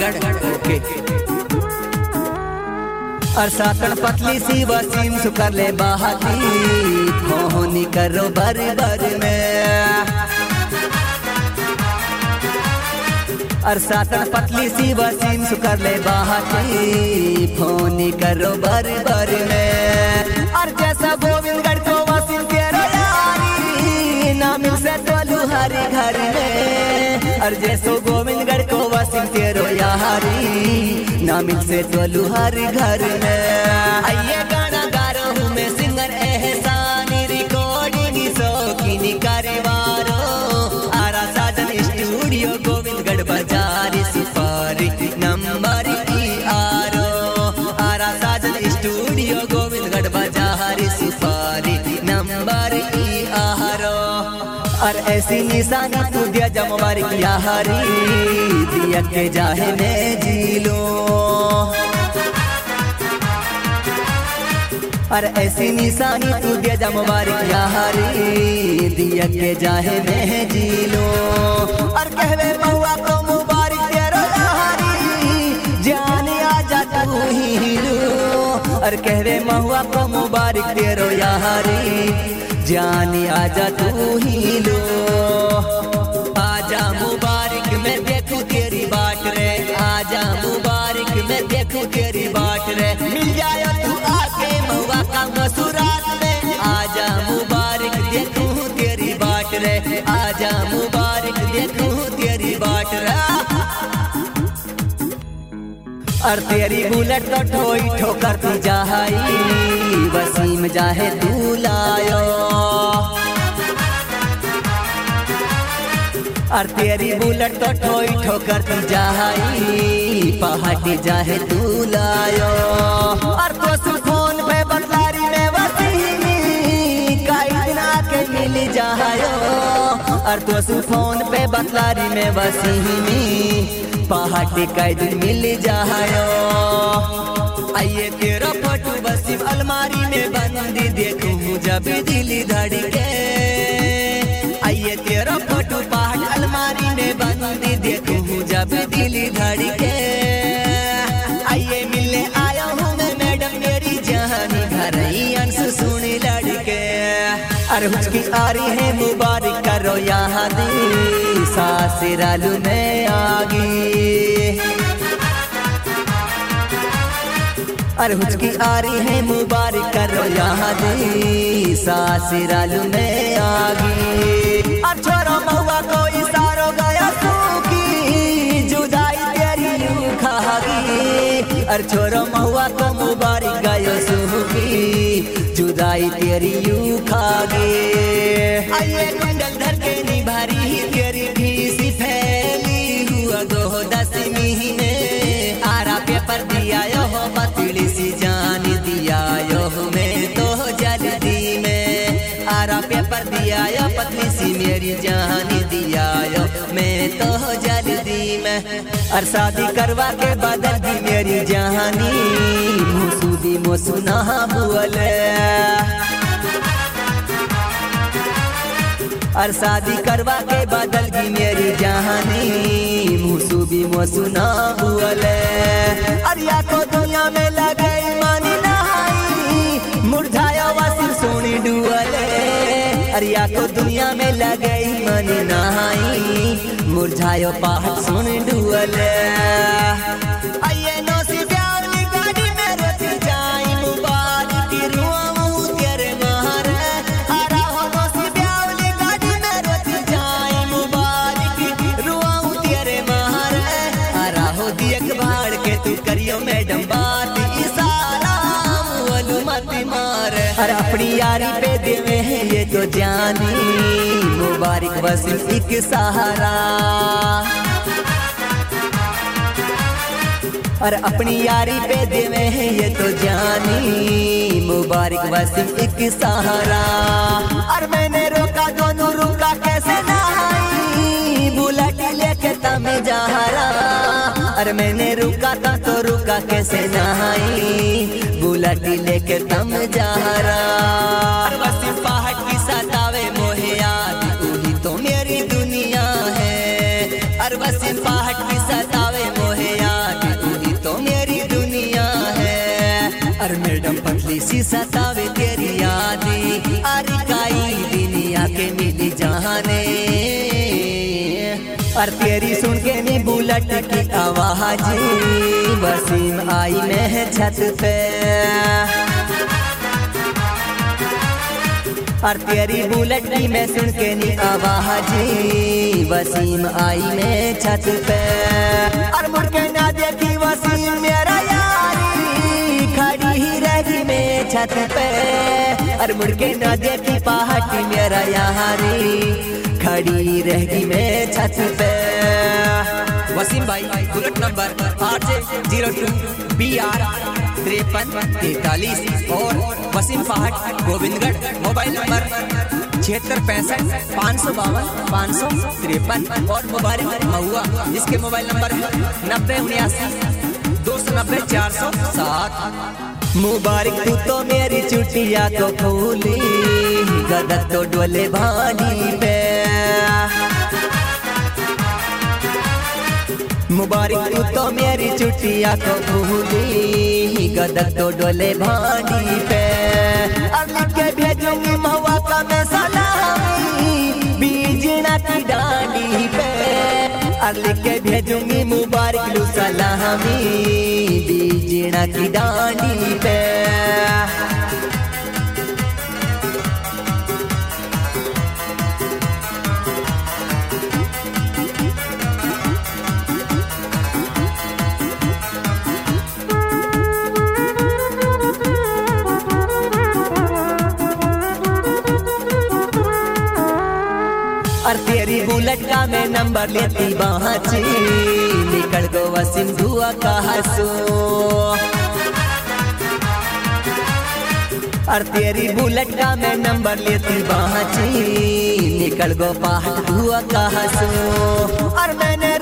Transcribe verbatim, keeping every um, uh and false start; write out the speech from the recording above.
Govindgarh okay. और साकन पतली सी वसीम सुकर ले बहाती फोनी करो बर बर में। और साकन पतली सी वसीम सुकर ले बहाती फोनी करो बर बर में। और जैसा गोविंदगढ़ को वसीम तेरा यारी ना मिल से तोलू हर घर में। और जैसो गोविंदगढ़ को वसीम तेरो यारी ना मिल से तोलू हर घर में। आइए गाना गा रहा हूँ मैं सिंगर एहसानी रिकॉर्डिंग शौकीनी कारीवारो। आरा साजन स्टूडियो गोविंदगढ़ बाजार सिफारी नंबर ई आरो। आरा साजन स्टूडियो गोविंदगढ़ बाजार सिफारी नंबर ई आरो। और ऐसी निशानी तू दिया जमवारी यारी दिया के जाहे में जी लो। और ऐसी निशानी तू दिया जमवारी यारी दिया के जाहे में जी लो। और कहवे महुआ को मुबारक तेरो यारी जाने आजा तू ही लो। और कहवे महुआ को मुबारक तेरो यारी जाने आजा तू ही लो। आजा मुबारक मैं देखूं तेरी बाट रे। आजा मुबारक मैं देखूं तेरी बाट रे। मिल जाए तू आके महुआ का मसूरात में। आजा मुबारक देखूं तेरी बाट रे। आजा मुबारक देखूं तेरी बाट रे। और तेरी बुलेट तो ठोई ठोकर तू जाई वसीम जाहे तू लायो। और तेरी बुलेट तो ठोई ठोकर तू जाई पहाड़ी जाहे तू लायो। और तो फोन पे बतलारी में वसीमी कई दिन आके मिल जायो। और तो फोन पे बतलारी में वसीमी पहाड़ी कई दिन मिल जायो। आइए तेरा फोटो वसीम अलमारी में बंदी देखूं जब दिल धड़के। आइए तेरा फोटो पहाड़ अलमारी में बंदी देखूं जब दिल धड़के। आइए मिलने आया हूँ मैं मैडम मेरी जानी घर ही अंश सुनी लड़के। अरे हुचकी आ रही है मुबारक करो यहाँ दी सासुरालू में आगी। अरे हुचकी आ रही है मुबारक करो यहाँ दी सासुरालू में आगी। और छोरो महुआ को इशारो गया सूखी जुदाई तेरी यूं खागी। और छोरो महुआ को मुबारक गयो सूखी जुदाई तेरी यूं खागी। आइए कुंडल धर के निभारी तेरी फीसी फैली हुआ दो दसवीं में। आरा पेपर दिया यो पतली सी जान दिया यो मैं तो जल्दी में। आरा पेपर दिया यो पतली सी मेरी जान दिया यो मैं तो जल्दी में। और शादी करवा के बदल दी मेरी जहानी मुसूदी मोसुना बोले। और शादी करवा के बदल दी मेरी जहानी मुसूबी मोसुना बोले। और या को दुनिया में लगे मानी नहाई मुरझाया वसीम सोनी डुअले। और या को दुनिया में लगे मानी नहाई मुरझायो पहाड़ सोनी डुअले। आइए नौसी ब्यावली गाड़ी में रख जाई मुबारक रुआऊं तेरे मारे। आरा हो नौसी ब्यावली गाड़ी में रख जाई मुबारक रुआऊं तेरे मारे। आरा हो दियक बाढ़ के तू करियो मैडम बात इशारा मुअलू मत मारे। और अपनी यारी पे देवे हैं ये तो जानी मुबारक वसीम एक सहारा। और अपनी यारी पे देवे हैं ये तो जानी मुबारक वसीम एक सहारा। और मैंने रोका दोनों रुका कैसे नहाई बुलेट लेके तम जा रहा। और मैंने रुका था तो रुका कैसे नहाई बुलेट लेके तम जा रहा। और वसीम पहाड़ की सतावे मोहे याद तू ही तो मेरी दुनिया है। और वसीम पहाड़ की सतावे मोहे याद सी सतावे तेरी यादें, अरे काई दुनिया के मिल जाने। और तेरी सुन के नी बुलेट की आवाज, वसीम आई मैं छत पे। और तेरी बुलेट की मैं सुन के नी आवाज, वसीम आई मैं छत पे। और मुड़ के ना देखी वसीम मेरा यारी, खड़ी ही रही मैं छत पे। और मुड़ के ना देखी पहाड़ी मेरा यारी, खड़ी रहेगी मैं छत पे। वसीम भाई बुलेट नंबर आठ जीरो टू बी आर तिरपन तैतालीस और वसीम पहाड़ गोविंदगढ़, मोबाइल नंबर छिहत्तर पैंसठ पाँच सौ बावन पाँच सौ तिरपन और मुबारक महुआ जिसके मोबाइल नंबर है नब्बे उन्यासी दो सौ नब्बे चार सौ सात। मुबारक तू तो मेरी चुटिया को फूली, गदक तो डोले भानी पे। मुबारक तू तो मेरी चुटिया को फूली, गदक तो डोले भानी पे। अब लिख के भेजूंगी महुआ का मैं सलामी, बीजना की डांडी पे। अब लिख के भेजूंगी मुबारक लू सलामी, बीजना की डांडी पे। और तेरी बुलेट का मैं नंबर लेती बाँची, निकल गो वसीम धुआ का हंसो। और तेरी बुलेट का मैं नंबर लेती बाँची, निकल गो पहाड़ धुआ का हंसो। और मैंने